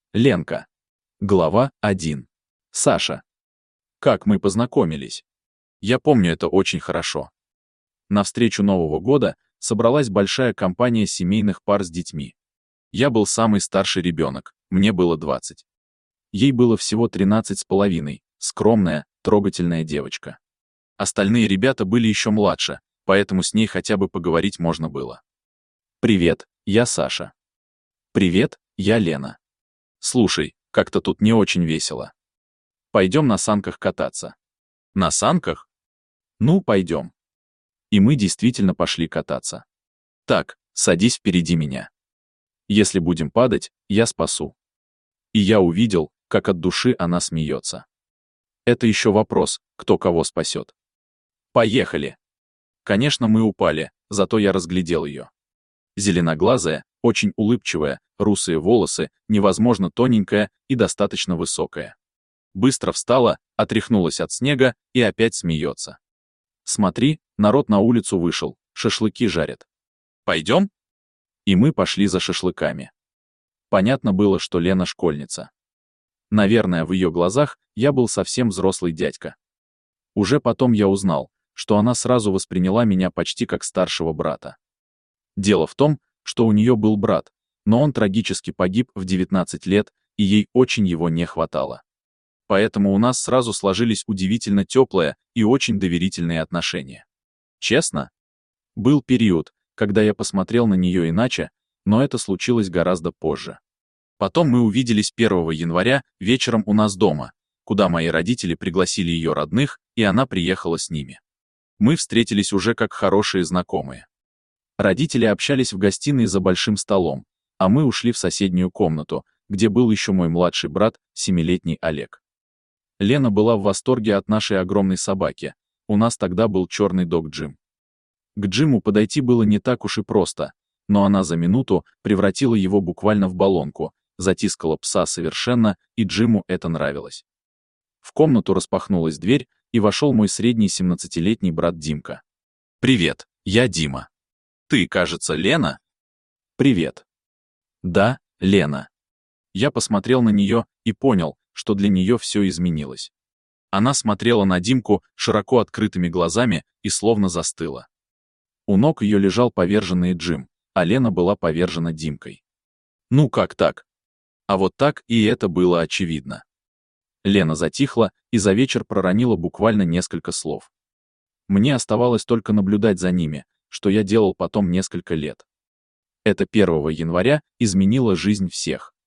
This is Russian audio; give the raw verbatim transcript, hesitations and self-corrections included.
Ленка. Глава один. Саша. Как мы познакомились? Я помню это очень хорошо. На встречу Нового года собралась большая компания семейных пар с детьми. Я был самый старший ребенок, мне было двадцать. Ей было всего тринадцать с половиной, скромная, трогательная девочка. Остальные ребята были еще младше, поэтому с ней хотя бы поговорить можно было. «Привет, я Саша». «Привет, я Лена». «Слушай, как-то тут не очень весело. Пойдем на санках кататься». «На санках?» «Ну, пойдем». И мы действительно пошли кататься. «Так, садись впереди меня. Если будем падать, я спасу». И я увидел, как от души она смеется. Это еще вопрос, кто кого спасет. «Поехали!» Конечно, мы упали, зато я разглядел ее. Зеленоглазая, очень улыбчивая, русые волосы, невозможно тоненькая и достаточно высокая. Быстро встала, отряхнулась от снега и опять смеется. «Смотри, народ на улицу вышел, шашлыки жарят. Пойдем?» И мы пошли за шашлыками. Понятно было, что Лена школьница. Наверное, в ее глазах я был совсем взрослый дядька. Уже потом я узнал, что она сразу восприняла меня почти как старшего брата. Дело в том, что у нее был брат, но он трагически погиб в девятнадцать лет, и ей очень его не хватало. Поэтому у нас сразу сложились удивительно теплые и очень доверительные отношения. Честно? Был период, когда я посмотрел на нее иначе, но это случилось гораздо позже. Потом мы увиделись первого января вечером у нас дома, куда мои родители пригласили ее родных, и она приехала с ними. Мы встретились уже как хорошие знакомые. Родители общались в гостиной за большим столом, а мы ушли в соседнюю комнату, где был еще мой младший брат, семилетний Олег. Лена была в восторге от нашей огромной собаки, у нас тогда был черный дог Джим. К Джиму подойти было не так уж и просто, но она за минуту превратила его буквально в баллонку, затискала пса совершенно, и Джиму это нравилось. В комнату распахнулась дверь, и вошел мой средний семнадцатилетний брат Димка. «Привет, я Дима. Ты, кажется, Лена?» «Привет». «Да, Лена». Я посмотрел на нее и понял, что для нее все изменилось. Она смотрела на Димку широко открытыми глазами и словно застыла. У ног ее лежал поверженный Джим, а Лена была повержена Димкой. Ну как так? А вот так, и это было очевидно. Лена затихла и за вечер проронила буквально несколько слов. Мне оставалось только наблюдать за ними, что я делал потом несколько лет. Это первого января изменило жизнь всех.